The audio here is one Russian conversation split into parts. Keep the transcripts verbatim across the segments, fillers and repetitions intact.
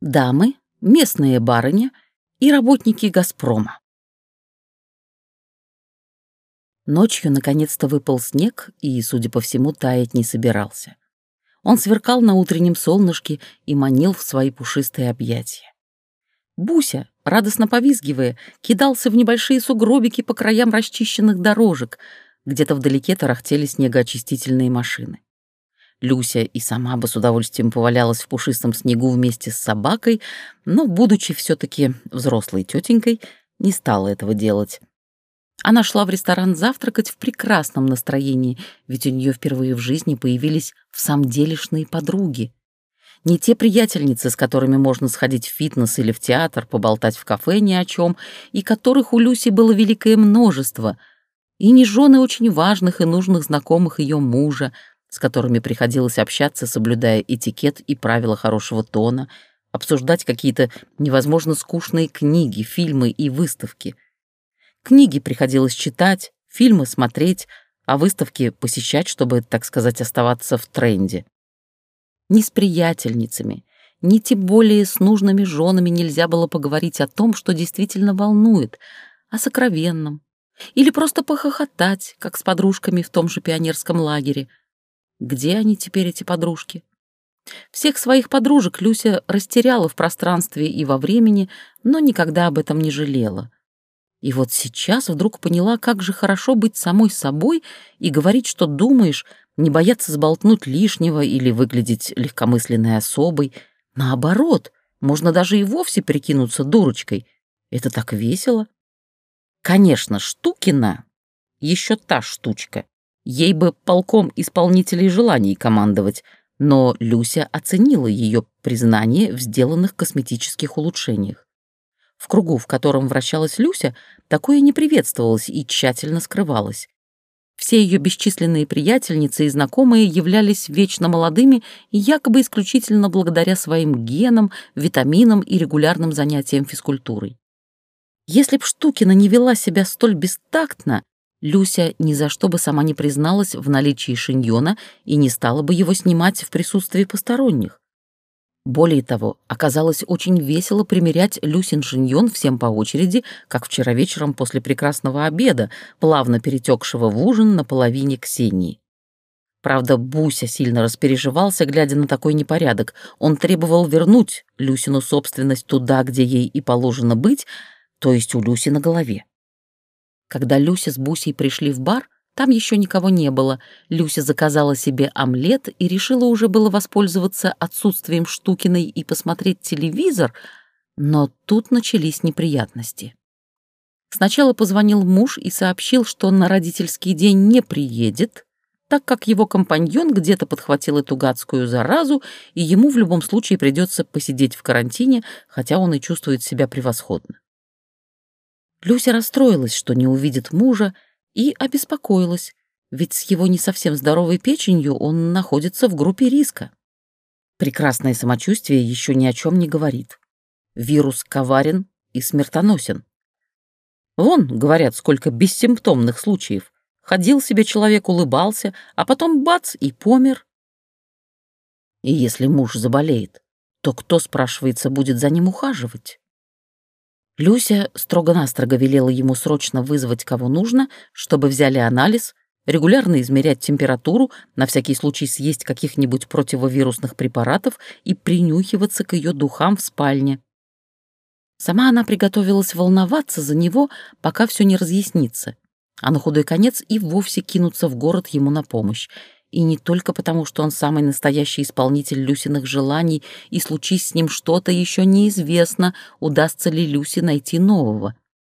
дамы, местные барыня и работники «Газпрома». Ночью наконец-то выпал снег и, судя по всему, таять не собирался. Он сверкал на утреннем солнышке и манил в свои пушистые объятия. Буся, радостно повизгивая, кидался в небольшие сугробики по краям расчищенных дорожек, где-то вдалеке тарахтели снегоочистительные машины. Люся и сама бы с удовольствием повалялась в пушистом снегу вместе с собакой, но, будучи все-таки взрослой тетенькой, не стала этого делать. Она шла в ресторан завтракать в прекрасном настроении, ведь у нее впервые в жизни появились всамделишные подруги. Не те приятельницы, с которыми можно сходить в фитнес или в театр, поболтать в кафе ни о чем, и которых у Люси было великое множество, и не жены очень важных и нужных знакомых ее мужа, с которыми приходилось общаться, соблюдая этикет и правила хорошего тона, обсуждать какие-то невозможно скучные книги, фильмы и выставки. Книги приходилось читать, фильмы смотреть, а выставки посещать, чтобы, так сказать, оставаться в тренде. Ни с приятельницами, ни тем более с нужными женами нельзя было поговорить о том, что действительно волнует, о сокровенном, или просто похохотать, как с подружками в том же пионерском лагере. Где они теперь, эти подружки? Всех своих подружек Люся растеряла в пространстве и во времени, но никогда об этом не жалела. И вот сейчас вдруг поняла, как же хорошо быть самой собой и говорить, что думаешь, не бояться сболтнуть лишнего или выглядеть легкомысленной особой. Наоборот, можно даже и вовсе прикинуться дурочкой. Это так весело. Конечно, Штукина еще та штучка. Ей бы полком исполнителей желаний командовать, но Люся оценила ее признание в сделанных косметических улучшениях. В кругу, в котором вращалась Люся, такое не приветствовалось и тщательно скрывалось. Все ее бесчисленные приятельницы и знакомые являлись вечно молодыми и якобы исключительно благодаря своим генам, витаминам и регулярным занятиям физкультурой. Если б Штукина не вела себя столь бестактно, Люся ни за что бы сама не призналась в наличии шиньона и не стала бы его снимать в присутствии посторонних. Более того, оказалось очень весело примерять Люсин шиньон всем по очереди, как вчера вечером после прекрасного обеда, плавно перетекшего в ужин на половине Ксении. Правда, Буся сильно распереживался, глядя на такой непорядок. Он требовал вернуть Люсину собственность туда, где ей и положено быть, то есть у Люси на голове. Когда Люся с Бусей пришли в бар, там еще никого не было. Люся заказала себе омлет и решила уже было воспользоваться отсутствием Штукиной и посмотреть телевизор, но тут начались неприятности. Сначала позвонил муж и сообщил, что он на родительский день не приедет, так как его компаньон где-то подхватил эту гадскую заразу, и ему в любом случае придется посидеть в карантине, хотя он и чувствует себя превосходно. Люся расстроилась, что не увидит мужа, и обеспокоилась, ведь с его не совсем здоровой печенью он находится в группе риска. Прекрасное самочувствие еще ни о чем не говорит. Вирус коварен и смертоносен. Вон, говорят, сколько бессимптомных случаев. Ходил себе человек, улыбался, а потом бац и помер. И если муж заболеет, то кто, спрашивается, будет за ним ухаживать? Люся строго-настрого велела ему срочно вызвать кого нужно, чтобы взяли анализ, регулярно измерять температуру, на всякий случай съесть каких-нибудь противовирусных препаратов и принюхиваться к ее духам в спальне. Сама она приготовилась волноваться за него, пока все не разъяснится, а на худой конец и вовсе кинуться в город ему на помощь. И не только потому, что он самый настоящий исполнитель Люсиных желаний, и случись с ним что-то, еще неизвестно, удастся ли Люсе найти нового.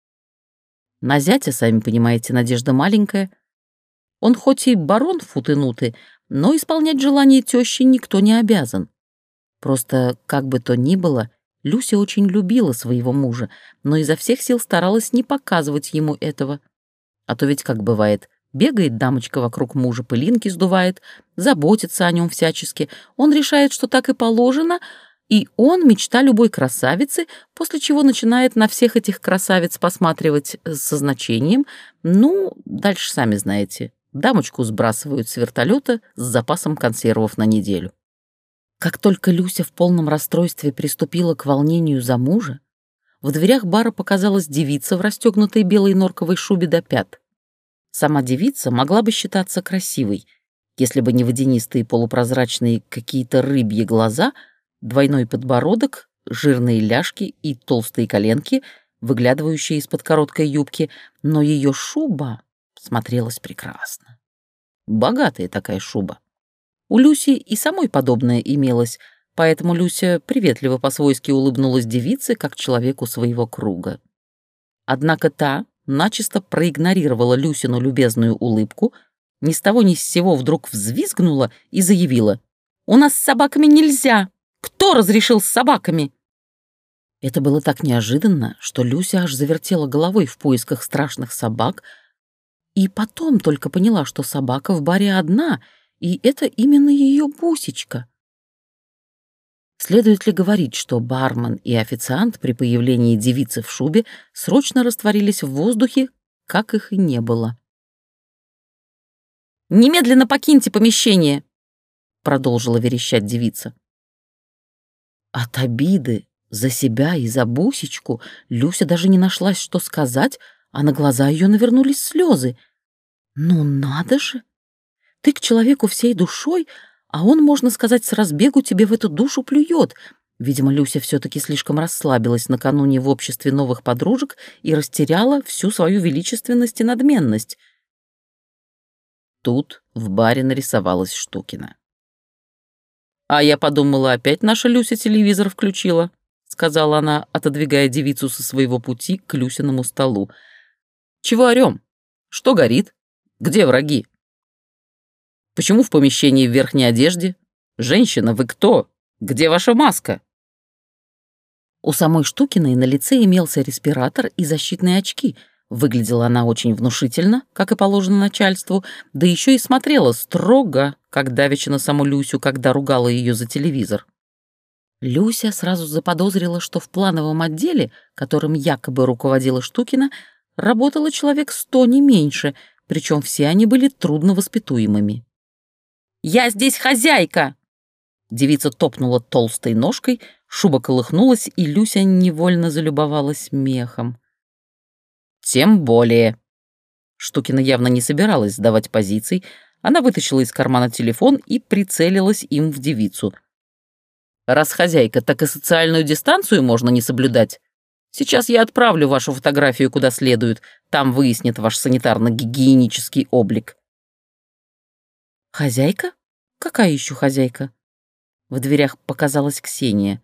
На зятя, сами понимаете, надежда маленькая. Он хоть и барон футынутый, но исполнять желания тещи никто не обязан. Просто, как бы то ни было, Люся очень любила своего мужа, но изо всех сил старалась не показывать ему этого. А то ведь, как бывает, бегает дамочка вокруг мужа, пылинки сдувает, заботится о нем всячески. Он решает, что так и положено, и он мечта любой красавицы, после чего начинает на всех этих красавиц посматривать со значением. Ну, дальше сами знаете. Дамочку сбрасывают с вертолета с запасом консервов на неделю. Как только Люся в полном расстройстве приступила к волнению за мужа, в дверях бара показалась девица в расстегнутой белой норковой шубе до пят. Сама девица могла бы считаться красивой, если бы не водянистые полупрозрачные какие-то рыбьи глаза, двойной подбородок, жирные ляжки и толстые коленки, выглядывающие из-под короткой юбки, но ее шуба смотрелась прекрасно. Богатая такая шуба. У Люси и самой подобное имелось, поэтому Люся приветливо по-свойски улыбнулась девице, как человеку своего круга. Однако та начисто проигнорировала Люсину любезную улыбку, ни с того ни с сего вдруг взвизгнула и заявила: «У нас с собаками нельзя! Кто разрешил с собаками?» Это было так неожиданно, что Люся аж завертела головой в поисках страшных собак, и потом только поняла, что собака в баре одна, и это именно ее Бусечка. Следует ли говорить, что бармен и официант при появлении девицы в шубе срочно растворились в воздухе, как их и не было? «Немедленно покиньте помещение!» — продолжила верещать девица. От обиды за себя и за Бусечку Люся даже не нашлась, что сказать, а на глаза ее навернулись слезы. «Ну надо же! Ты к человеку всей душой, а он, можно сказать, с разбегу тебе в эту душу плюет». Видимо, Люся все-таки слишком расслабилась накануне в обществе новых подружек и растеряла всю свою величественность и надменность. Тут в баре нарисовалась Штукина. «А я подумала, опять наша Люся телевизор включила», — сказала она, отодвигая девицу со своего пути к Люсиному столу. «Чего орем? Что горит? Где враги? Почему в помещении в верхней одежде? Женщина, вы кто? Где ваша маска?» У самой Штукиной на лице имелся респиратор и защитные очки. Выглядела она очень внушительно, как и положено начальству, да еще и смотрела строго, как давеча на саму Люсю, когда ругала ее за телевизор. Люся сразу заподозрила, что в плановом отделе, которым якобы руководила Штукина, работало человек сто, не меньше, причем все они были трудновоспитуемыми. «Я здесь хозяйка!» Девица топнула толстой ножкой, шуба колыхнулась, и Люся невольно залюбовалась мехом. «Тем более». Штукина явно не собиралась сдавать позиций. Она вытащила из кармана телефон и прицелилась им в девицу. «Раз хозяйка, так и социальную дистанцию можно не соблюдать. Сейчас я отправлю вашу фотографию куда следует. Там выяснит ваш санитарно-гигиенический облик». «Хозяйка? Какая еще хозяйка?» В дверях показалась Ксения.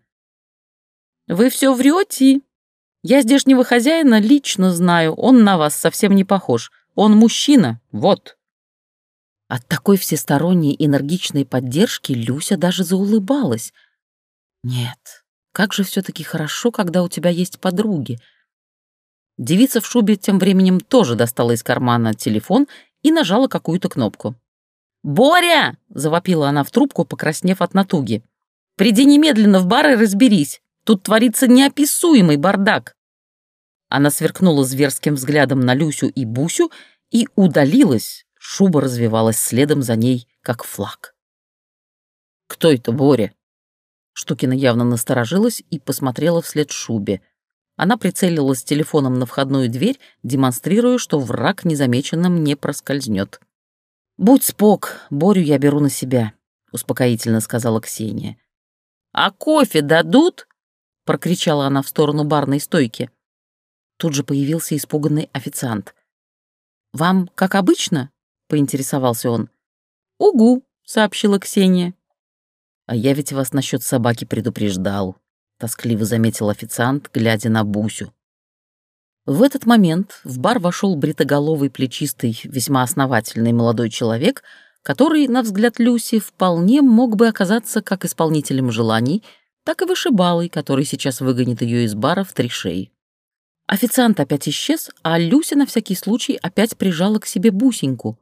«Вы все врете. Я здешнего хозяина лично знаю, он на вас совсем не похож. Он мужчина, вот». От такой всесторонней энергичной поддержки Люся даже заулыбалась. «Нет, как же все-таки хорошо, когда у тебя есть подруги». Девица в шубе тем временем тоже достала из кармана телефон и нажала какую-то кнопку. «Боря!» — завопила она в трубку, покраснев от натуги. «Приди немедленно в бар и разберись. Тут творится неописуемый бардак». Она сверкнула зверским взглядом на Люсю и Бусю и удалилась. Шуба развивалась следом за ней, как флаг. «Кто это, Боря?» Штукина явно насторожилась и посмотрела вслед шубе. Она прицелилась телефоном на входную дверь, демонстрируя, что враг незамеченным не проскользнет. «Будь спок, Борю я беру на себя», — успокоительно сказала Ксения. «А кофе дадут?» — прокричала она в сторону барной стойки. Тут же появился испуганный официант. «Вам как обычно?» — поинтересовался он. «Угу», — сообщила Ксения. «А я ведь вас насчет собаки предупреждал», — тоскливо заметил официант, глядя на Бусю. В этот момент в бар вошел бритоголовый, плечистый, весьма основательный молодой человек, который, на взгляд Люси, вполне мог бы оказаться как исполнителем желаний, так и вышибалой, который сейчас выгонит ее из бара в три шеи. Официант опять исчез, а Люся на всякий случай опять прижала к себе Бусеньку.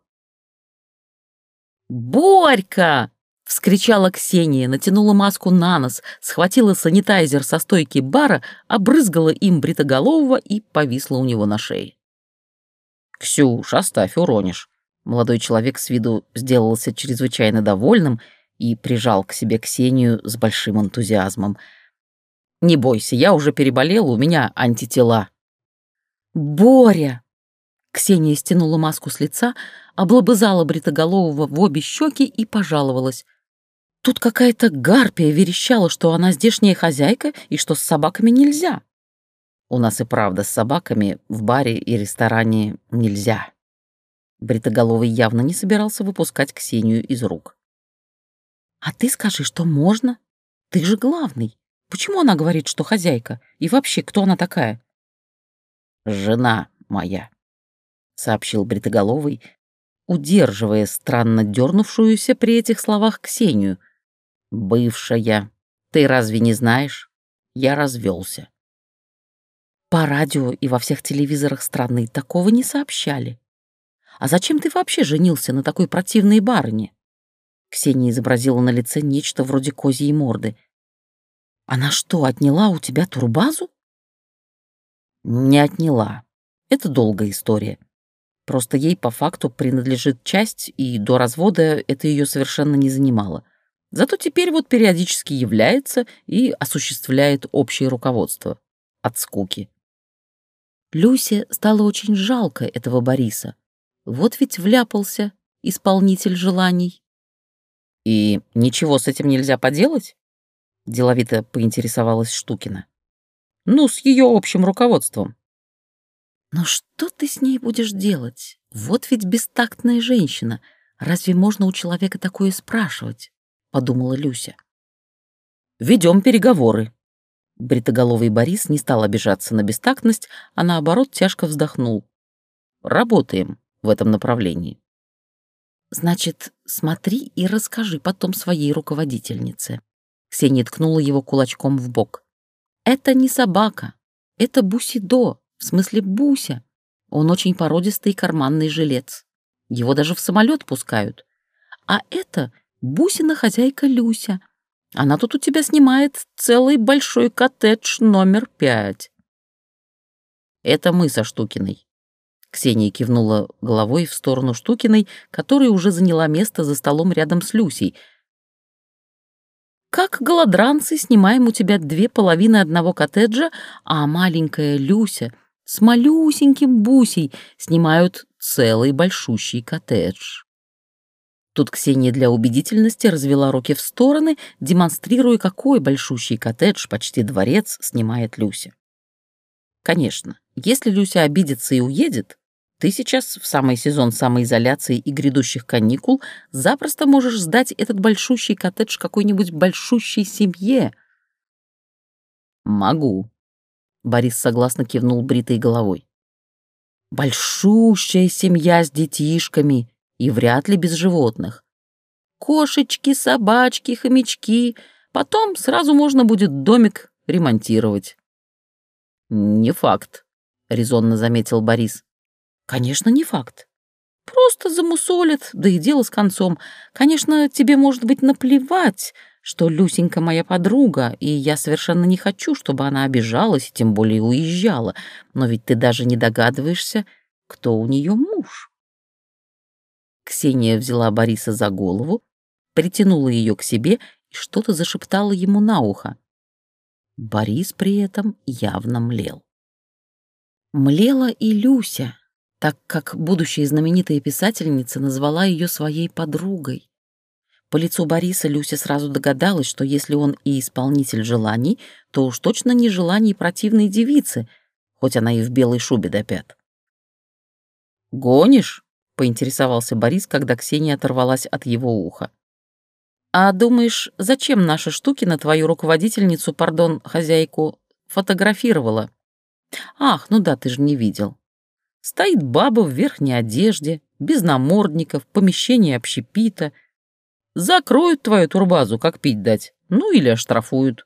«Борька!» — вскричала Ксения, натянула маску на нос, схватила санитайзер со стойки бара, обрызгала им бритоголового и повисла у него на шее. «Ксюш, оставь, уронишь». Молодой человек с виду сделался чрезвычайно довольным и прижал к себе Ксению с большим энтузиазмом. «Не бойся, я уже переболел, у меня антитела». «Боря!» Ксения стянула маску с лица, облобызала бритоголового в обе щеки и пожаловалась. «Тут какая-то гарпия верещала, что она здешняя хозяйка и что с собаками нельзя». «У нас и правда с собаками в баре и ресторане нельзя». Бритоголовый явно не собирался выпускать Ксению из рук. «А ты скажи, что можно? Ты же главный. Почему она говорит, что хозяйка? И вообще, кто она такая?» «Жена моя», — сообщил Бритоголовый, удерживая странно дернувшуюся при этих словах Ксению. «Бывшая. Ты разве не знаешь? Я развелся». По радио и во всех телевизорах страны такого не сообщали. «А зачем ты вообще женился на такой противной барыне?» Ксения изобразила на лице нечто вроде козьей морды. «Она что, отняла у тебя турбазу?» «Не отняла. Это долгая история. Просто ей по факту принадлежит часть, и до развода это ее совершенно не занимало. Зато теперь вот периодически является и осуществляет общее руководство. От скуки». Люсе стало очень жалко этого Бориса. Вот ведь вляпался исполнитель желаний. «И ничего с этим нельзя поделать?» — деловито поинтересовалась Штукина. «Ну, с ее общим руководством». «Но что ты с ней будешь делать? Вот ведь бестактная женщина. Разве можно у человека такое спрашивать?» — подумала Люся. «Ведем переговоры». Бритоголовый Борис не стал обижаться на бестактность, а наоборот тяжко вздохнул. «Работаем в этом направлении». «Значит, смотри и расскажи потом своей руководительнице». Ксения ткнула его кулачком в бок. «Это не собака, это Бусидо, в смысле Буся. Он очень породистый карманный жилец. Его даже в самолет пускают. А это Бусина хозяйка Люся. Она тут у тебя снимает целый большой коттедж номер пять». «Это мы со Штукиной». Ксения кивнула головой в сторону Штукиной, которая уже заняла место за столом рядом с Люсей. «Как голодранцы снимаем у тебя две половины одного коттеджа, а маленькая Люся с малюсеньким Бусей снимают целый большущий коттедж». Тут Ксения для убедительности развела руки в стороны, демонстрируя, какой большущий коттедж, почти дворец, снимает Люся. Конечно, если Люся обидится и уедет, ты сейчас, в самый сезон самоизоляции и грядущих каникул, запросто можешь сдать этот большущий коттедж какой-нибудь большущей семье. «Могу», — Борис согласно кивнул бритой головой. «Большущая семья с детишками и вряд ли без животных. Кошечки, собачки, хомячки. Потом сразу можно будет домик ремонтировать». «Не факт», — резонно заметил Борис. «Конечно, не факт. Просто замусолят, да и дело с концом. Конечно, тебе, может быть, наплевать, что Люсенька моя подруга, и я совершенно не хочу, чтобы она обижалась и тем более уезжала. Но ведь ты даже не догадываешься, кто у нее муж». Ксения взяла Бориса за голову, притянула ее к себе и что-то зашептала ему на ухо. Борис при этом явно млел. Млела и Люся, так как будущая знаменитая писательница назвала ее своей подругой. По лицу Бориса Люся сразу догадалась, что если он и исполнитель желаний, то уж точно не желаний противной девицы, хоть она и в белой шубе до пят. «Гонишь?» — поинтересовался Борис, когда Ксения оторвалась от его уха. «А думаешь, зачем наша Штукина твою руководительницу, пардон, хозяйку, фотографировала? Ах, ну да, ты же не видел. Стоит баба в верхней одежде, без намордников, помещение общепита. Закроют твою турбазу, как пить дать, ну или оштрафуют».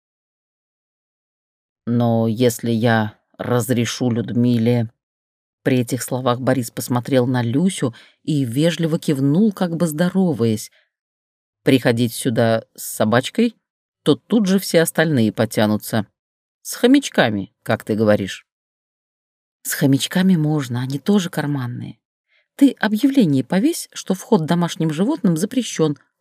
«Но если я разрешу Людмиле...» При этих словах Борис посмотрел на Люсю и вежливо кивнул, как бы здороваясь. «Приходить сюда с собачкой, то тут же все остальные потянутся. С хомячками, как ты говоришь». «С хомячками можно, они тоже карманные. Ты объявление повесь, что вход домашним животным запрещен,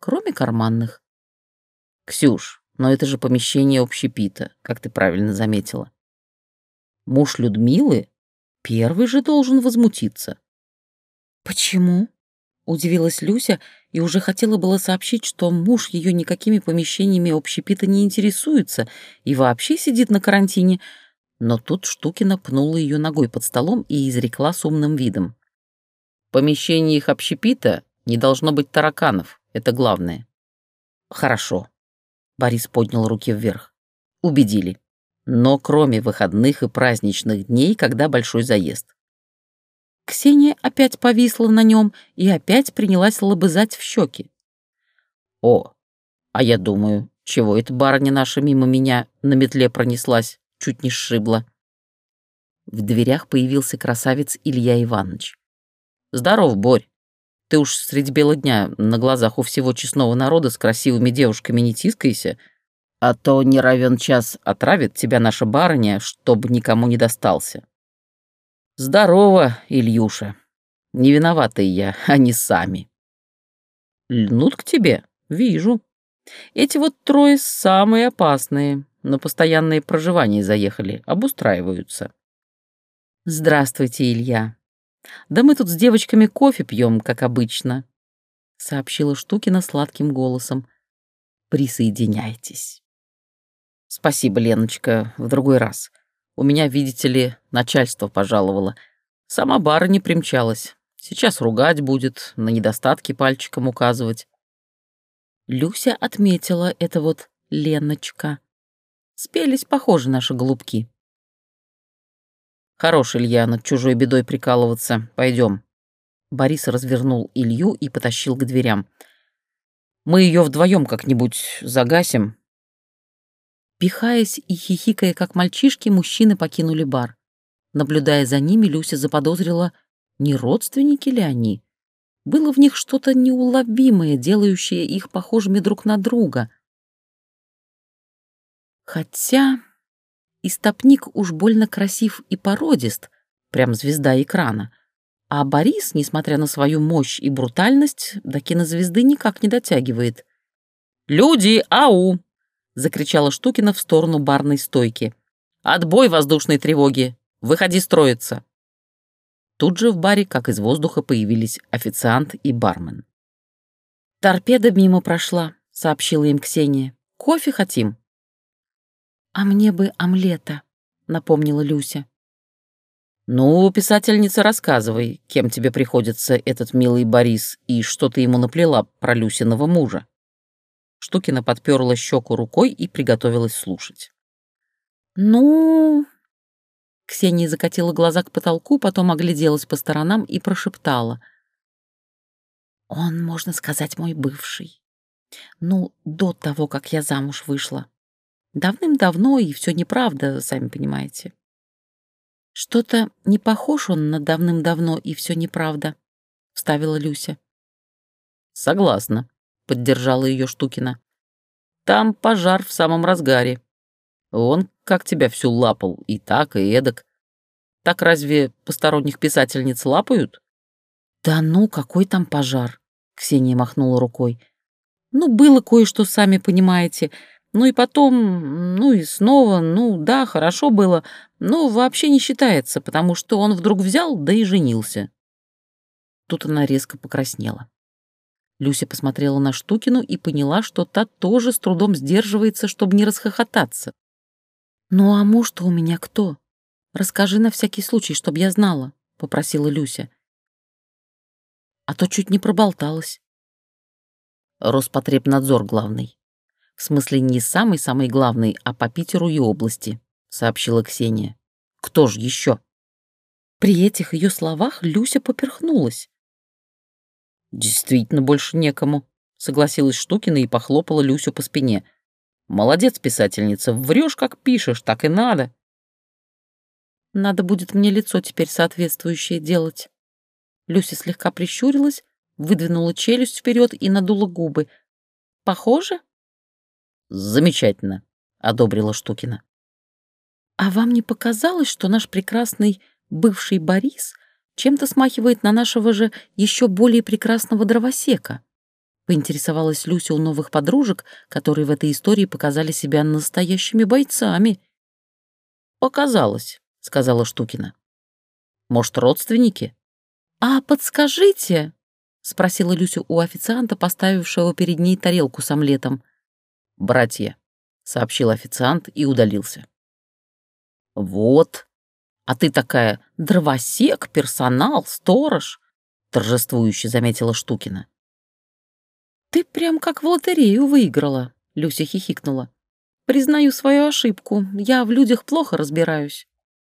кроме карманных. Ксюш, но это же помещение общепита, как ты правильно заметила. Муж Людмилы первый же должен возмутиться. Почему? Удивилась Люся и уже хотела было сообщить, что муж ее никакими помещениями общепита не интересуется и вообще сидит на карантине, но тут Штукина пнула ее ногой под столом и изрекла с умным видом. В помещении их общепита не должно быть тараканов, это главное. Хорошо. Борис поднял руки вверх. Убедили. Но кроме выходных и праздничных дней, когда большой заезд. Ксения опять повисла на нем и опять принялась лобызать в щеки. О, а я думаю, чего эта барыня наша мимо меня на метле пронеслась, чуть не сшибла. В дверях появился красавец Илья Иванович. Здоров, Борь. Ты уж средь бела дня на глазах у всего честного народа с красивыми девушками не тискайся, а то не равен час отравит тебя наша барыня, чтобы никому не достался. Здорово, Ильюша. Не виноватый я, они сами. Льнут к тебе? Вижу. Эти вот трое самые опасные, на постоянное проживание заехали, обустраиваются. Здравствуйте, Илья. Да мы тут с девочками кофе пьем, как обычно, сообщила Штукина сладким голосом. Присоединяйтесь. Спасибо, Леночка, в другой раз. У меня, видите ли, начальство пожаловало. Сама барыня примчалась. Сейчас ругать будет, на недостатки пальчиком указывать. Люся отметила это вот Леночка. Спелись, похожи наши голубки. Хорош, Илья, над чужой бедой прикалываться. Пойдем. Борис развернул Илью и потащил к дверям. Мы ее вдвоем как-нибудь загасим. Пихаясь и хихикая, как мальчишки, мужчины покинули бар. Наблюдая за ними, Люся заподозрила, не родственники ли они. Было в них что-то неуловимое, делающее их похожими друг на друга. Хотя истопник уж больно красив и породист, прям звезда экрана, а Борис, несмотря на свою мощь и брутальность, до кинозвезды никак не дотягивает. «Люди, ау!» — закричала Штукина в сторону барной стойки. «Отбой воздушной тревоги! Выходи строиться!» Тут же в баре, как из воздуха, появились официант и бармен. «Торпеда мимо прошла», — сообщила им Ксения. «Кофе хотим?» «А мне бы омлета», — напомнила Люся. «Ну, писательница, рассказывай, кем тебе приходится этот милый Борис и что ты ему наплела про Люсиного мужа». Штукина подперла щеку рукой и приготовилась слушать. «Ну...» Ксения закатила глаза к потолку, потом огляделась по сторонам и прошептала. «Он, можно сказать, мой бывший. Ну, до того, как я замуж вышла. Давным-давно, и все неправда, сами понимаете». «Что-то не похож он на давным-давно, и все неправда», — вставила Люся. «Согласна», — поддержала ее Штукина. «Там пожар в самом разгаре. Он как тебя всю лапал, и так, и эдак. Так разве посторонних писательниц лапают?» «Да ну, какой там пожар?» — Ксения махнула рукой. «Ну, было кое-что, сами понимаете. Ну и потом, ну и снова, ну да, хорошо было, но вообще не считается, потому что он вдруг взял, да и женился». Тут она резко покраснела. Люся посмотрела на Штукину и поняла, что та тоже с трудом сдерживается, чтобы не расхохотаться. «Ну а муж-то у меня кто? Расскажи на всякий случай, чтобы я знала», — попросила Люся. «А то чуть не проболталась». «Роспотребнадзор главный. В смысле, не самый-самый главный, а по Питеру и области», — сообщила Ксения. «Кто ж еще?» При этих ее словах Люся поперхнулась. «Действительно, больше некому», — согласилась Штукина и похлопала Люсю по спине. «Молодец, писательница, врешь, как пишешь, так и надо». «Надо будет мне лицо теперь соответствующее делать». Люся слегка прищурилась, выдвинула челюсть вперед и надула губы. «Похоже?» «Замечательно», — одобрила Штукина. «А вам не показалось, что наш прекрасный бывший Борис чем-то смахивает на нашего же еще более прекрасного дровосека?» Поинтересовалась Люся у новых подружек, которые в этой истории показали себя настоящими бойцами. «Показалось», — сказала Штукина. «Может, родственники?» «А подскажите», — спросила Люся у официанта, поставившего перед ней тарелку с омлетом. «Братья», — сообщил официант и удалился. «Вот, а ты такая дровосек, персонал, сторож», — торжествующе заметила Штукина. «Ты прям как в лотерею выиграла», — Люся хихикнула. «Признаю свою ошибку, я в людях плохо разбираюсь».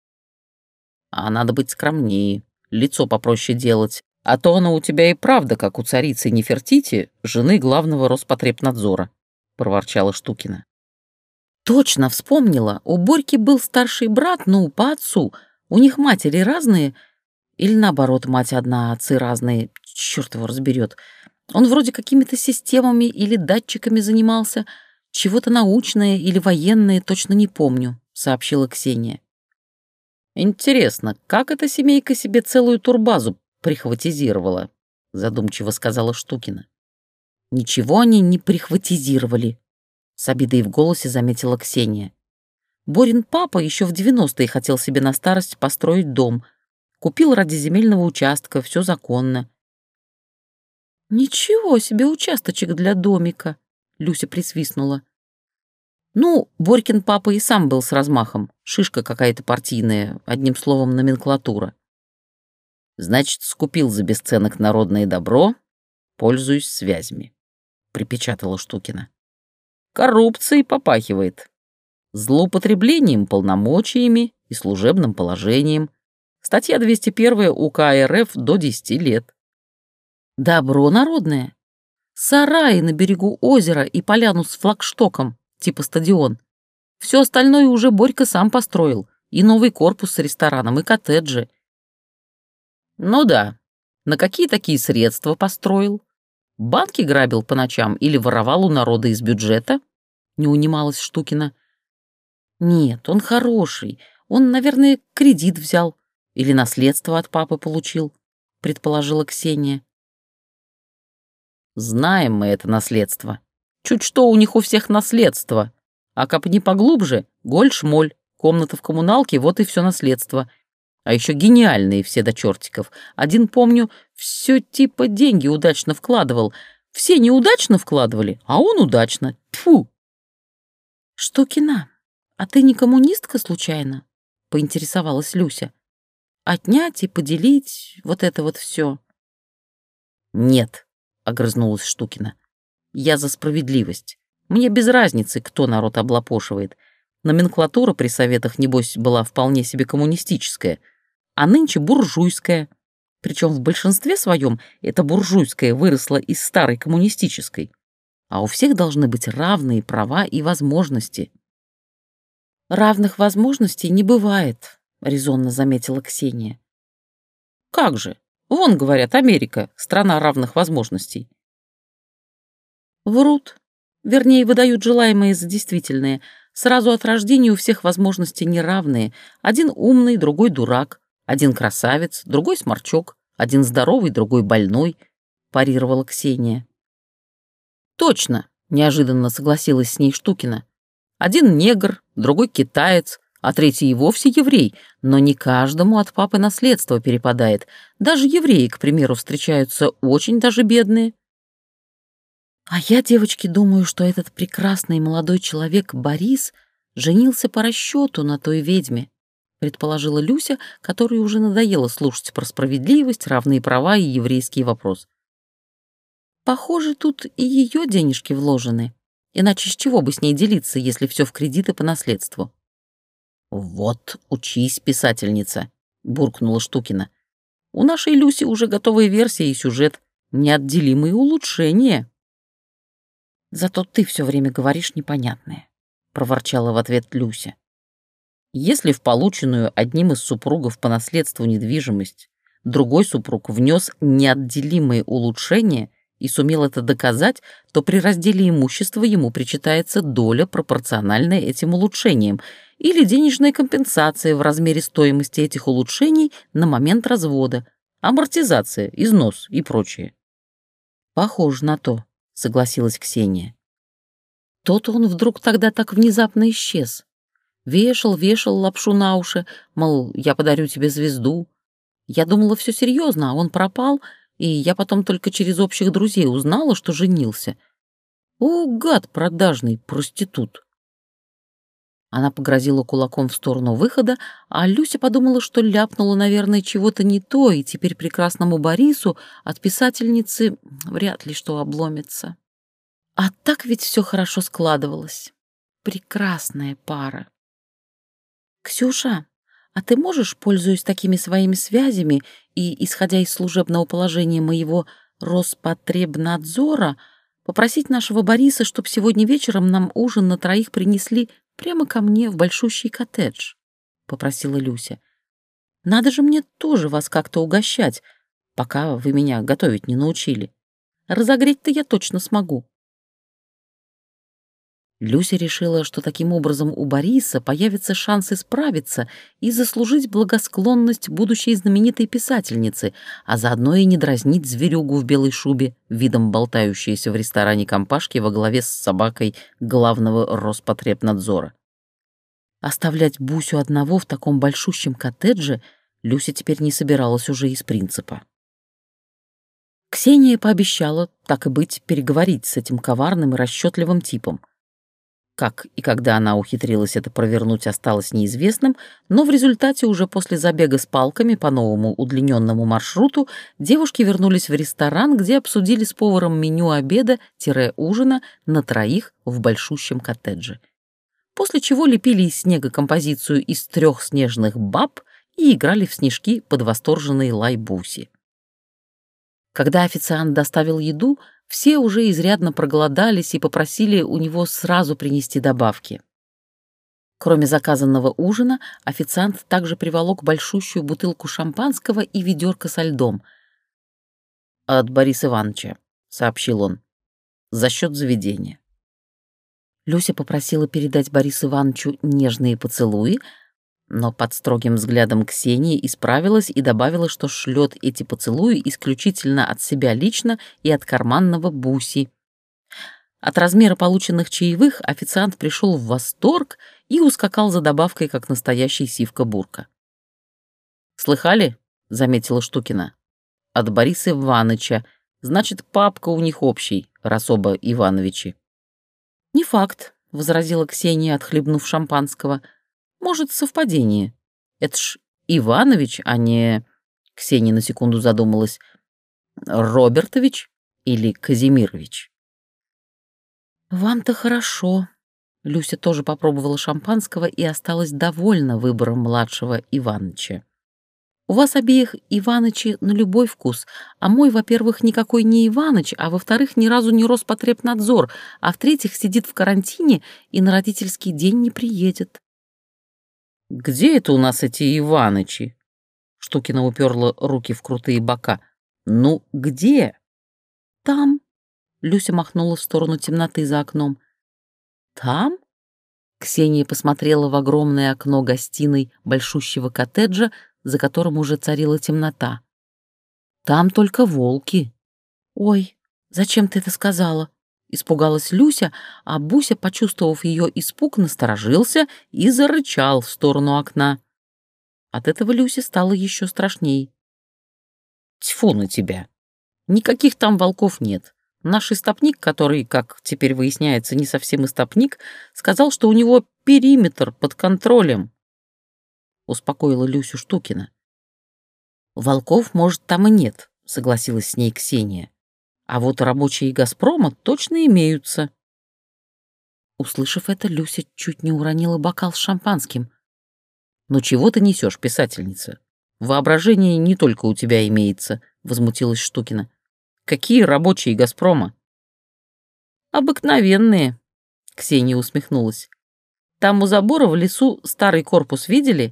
«А надо быть скромнее, лицо попроще делать, а то оно у тебя и правда, как у царицы Нефертити, жены главного Роспотребнадзора», — проворчала Штукина. «Точно вспомнила, у Борьки был старший брат, ну, по отцу. У них матери разные, или наоборот, мать одна, а отцы разные, черт его разберет. Он вроде какими-то системами или датчиками занимался, чего-то научное или военное, точно не помню», — сообщила Ксения. «Интересно, как эта семейка себе целую турбазу прихватизировала?» — задумчиво сказала Штукина. «Ничего они не прихватизировали», — с обидой в голосе заметила Ксения. «Борин папа еще в девяностые хотел себе на старость построить дом. Купил ради земельного участка, все законно». «Ничего себе участочек для домика», — Люся присвистнула. «Ну, Борькин папа и сам был с размахом. Шишка какая-то партийная, одним словом, номенклатура». «Значит, скупил за бесценок народное добро, пользуюсь связями», — припечатала Штукина. «Коррупцией попахивает. Злоупотреблением полномочиями и служебным положением. Статья двести один УК РФ до десяти лет». «Добро народное. Сараи на берегу озера и поляну с флагштоком, типа стадион. Все остальное уже Борька сам построил. И новый корпус с рестораном, и коттеджи». «Ну да. На какие такие средства построил? Банки грабил по ночам или воровал у народа из бюджета?» — не унималась Штукина. «Нет, он хороший. Он, наверное, кредит взял или наследство от папы получил», — предположила Ксения. «Знаем мы это наследство. Чуть что у них у всех наследство. А копни поглубже — голь-шмоль, комната в коммуналке, вот и все наследство. А еще гениальные все до чертиков. Один, помню, все типа деньги удачно вкладывал. Все неудачно вкладывали, а он удачно. Тьфу!» «Штукина, а ты не коммунистка случайно?» — поинтересовалась Люся. «Отнять и поделить, вот это вот все». «Нет», — огрызнулась Штукина. «Я за справедливость. Мне без разницы, кто народ облапошивает. Номенклатура при советах, небось, была вполне себе коммунистическая, а нынче буржуйская. Причем в большинстве своем эта буржуйская выросла из старой коммунистической. А у всех должны быть равные права и возможности». «Равных возможностей не бывает», — резонно заметила Ксения. «Как же? Вон, говорят, Америка — страна равных возможностей». «Врут. Вернее, выдают желаемое за действительное. Сразу от рождения у всех возможности неравные. Один умный, другой дурак. Один красавец, другой сморчок. Один здоровый, другой больной», — парировала Ксения. «Точно», — неожиданно согласилась с ней Штукина. «Один негр, другой китаец, а третий и вовсе еврей. Но не каждому от папы наследство перепадает. Даже евреи, к примеру, встречаются очень даже бедные». «А я, девочки, думаю, что этот прекрасный молодой человек Борис женился по расчету на той ведьме», предположила Люся, которой уже надоело слушать про справедливость, равные права и еврейский вопрос. «Похоже, тут и ее денежки вложены. Иначе с чего бы с ней делиться, если все в кредиты по наследству?» «Вот, учись, писательница», — буркнула Штукина. «У нашей Люси уже готовая версия и сюжет, неотделимые улучшения». «Зато ты все время говоришь непонятное», — проворчала в ответ Люся. «Если в полученную одним из супругов по наследству недвижимость другой супруг внес неотделимые улучшения и сумел это доказать, то при разделе имущества ему причитается доля, пропорциональная этим улучшениям, или денежная компенсация в размере стоимости этих улучшений на момент развода, амортизация, износ и прочее». «Похоже на то», согласилась Ксения. То-то он вдруг тогда так внезапно исчез. Вешал, вешал лапшу на уши, мол, я подарю тебе звезду. Я думала, все серьезно, а он пропал, и я потом только через общих друзей узнала, что женился. О, гад продажный, проститут. Она погрозила кулаком в сторону выхода, а Люся подумала, что ляпнула, наверное, чего-то не то, и теперь прекрасному Борису от писательницы вряд ли что обломится. А так ведь все хорошо складывалось. Прекрасная пара. «Ксюша, а ты можешь, пользуясь такими своими связями и исходя из служебного положения моего Роспотребнадзора, попросить нашего Бориса, чтобы сегодня вечером нам ужин на троих принесли прямо ко мне в большущий коттедж?» — попросила Люся. «Надо же мне тоже вас как-то угощать, пока вы меня готовить не научили. Разогреть-то я точно смогу». Люся решила, что таким образом у Бориса появится шанс исправиться и заслужить благосклонность будущей знаменитой писательницы, а заодно и не дразнить зверюгу в белой шубе, видом болтающейся в ресторане компашки во главе с собакой главного Роспотребнадзора. Оставлять Бусю одного в таком большущем коттедже Люся теперь не собиралась уже из принципа. Ксения пообещала, так и быть, переговорить с этим коварным и расчетливым типом. Как и когда она ухитрилась это провернуть, осталось неизвестным, но в результате уже после забега с палками по новому удлиненному маршруту девушки вернулись в ресторан, где обсудили с поваром меню обеда-ужина на троих в большущем коттедже. После чего лепили из снега композицию из трех снежных баб и играли в снежки под восторженный лай Буси. Когда официант доставил еду, все уже изрядно проголодались и попросили у него сразу принести добавки. Кроме заказанного ужина, официант также приволок большущую бутылку шампанского и ведерко со льдом. «От Бориса Ивановича», — сообщил он, — «за счет заведения». Люся попросила передать Борису Ивановичу нежные поцелуи, но под строгим взглядом Ксении исправилась и добавила, что шлет эти поцелуи исключительно от себя лично и от карманного Буси. От размера полученных чаевых официант пришел в восторг и ускакал за добавкой, как настоящий сивка-бурка. «Слыхали?» — заметила Штукина. «От Бориса Ивановича. Значит, папка у них общий, раз оба Ивановичи». «Не факт», — возразила Ксения, отхлебнув шампанского. «Может, совпадение. Это ж Иванович, а не...» Ксения на секунду задумалась. «Робертович или Казимирович?» «Вам-то хорошо». Люся тоже попробовала шампанского и осталась довольна выбором младшего Иваныча. «У вас обеих Иванычи на любой вкус, а мой, во-первых, никакой не Иваныч, а во-вторых, ни разу не Роспотребнадзор, а в-третьих, сидит в карантине и на родительский день не приедет». «Где это у нас эти Иванычи?» Штукина уперла руки в крутые бока. «Ну, где?» «Там», — Люся махнула в сторону темноты за окном. «Там?» Ксения посмотрела в огромное окно гостиной большущего коттеджа, за которым уже царила темнота. «Там только волки». «Ой, зачем ты это сказала?» Испугалась Люся, а Буся, почувствовав ее испуг, насторожился и зарычал в сторону окна. От этого Люсе стало еще страшней. «Тьфу на тебя! Никаких там волков нет. Наш истопник, который, как теперь выясняется, не совсем истопник, сказал, что у него периметр под контролем», — успокоила Люсю Штукина. «Волков, может, там и нет», — согласилась с ней Ксения. «А вот рабочие «Газпрома» точно имеются». Услышав это, Люся чуть не уронила бокал с шампанским. «Ну чего ты несешь, писательница? Воображение не только у тебя имеется», — возмутилась Штукина. «Какие рабочие «Газпрома»?» «Обыкновенные», — Ксения усмехнулась. «Там у забора в лесу старый корпус видели?»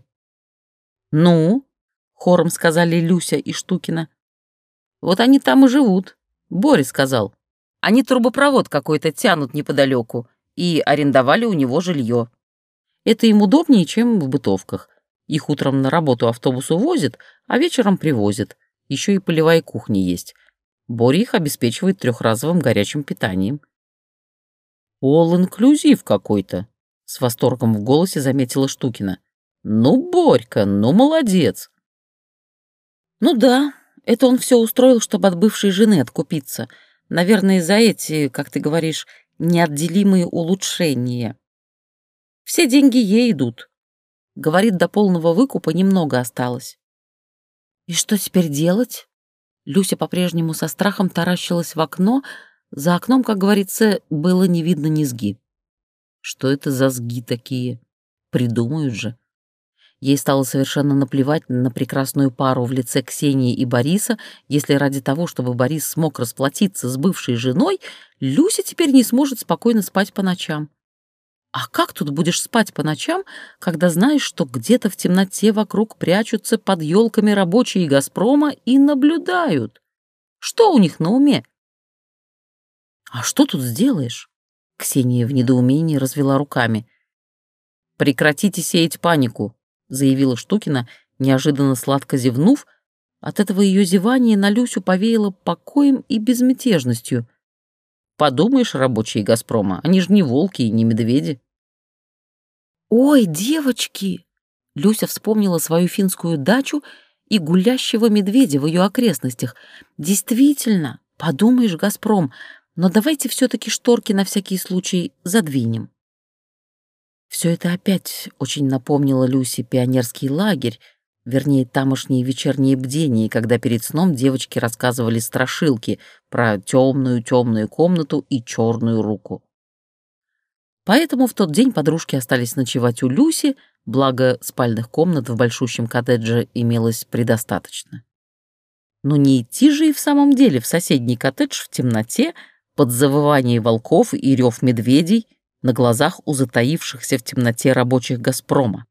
«Ну?» — хором сказали Люся и Штукина. «Вот они там и живут. Боря сказал. Они трубопровод какой-то тянут неподалеку и арендовали у него жилье. Это им удобнее, чем в бытовках. Их утром на работу автобус увозит, а вечером привозит. Еще и полевая кухня есть. Боря их обеспечивает трехразовым горячим питанием. «All-инклюзив какой-то», — с восторгом в голосе заметила Штукина. «Ну, Борька, ну, молодец!» «Ну да, это он все устроил, чтобы от бывшей жены откупиться. Наверное, за эти, как ты говоришь, неотделимые улучшения. Все деньги ей идут. Говорит, до полного выкупа немного осталось». «И что теперь делать?» Люся по-прежнему со страхом таращилась в окно. За окном, как говорится, было не видно низги. Что это за сги такие? Придумают же. Ей стало совершенно наплевать на прекрасную пару в лице Ксении и Бориса, если ради того, чтобы Борис смог расплатиться с бывшей женой, Люся теперь не сможет спокойно спать по ночам. А как тут будешь спать по ночам, когда знаешь, что где-то в темноте вокруг прячутся под елками рабочие «Газпрома» и наблюдают? Что у них на уме? «А что тут сделаешь?» Ксения в недоумении развела руками. «Прекратите сеять панику», — заявила Штукина, неожиданно сладко зевнув. От этого ее зевания на Люсю повеяло покоем и безмятежностью. «Подумаешь, рабочие «Газпрома», они же не волки и не медведи». «Ой, девочки!» Люся вспомнила свою финскую дачу и гулящего медведя в ее окрестностях. «Действительно, подумаешь, «Газпром», но давайте все-таки шторки на всякий случай задвинем». Все это опять очень напомнило Люсе пионерский лагерь, вернее, тамошние вечерние бдения, когда перед сном девочки рассказывали страшилки про темную-темную комнату и черную руку. Поэтому в тот день подружки остались ночевать у Люси, благо спальных комнат в большущем коттедже имелось предостаточно. Но не идти же и в самом деле в соседний коттедж в темноте, под завывание волков и рев медведей, на глазах у затаившихся в темноте рабочих «Газпрома».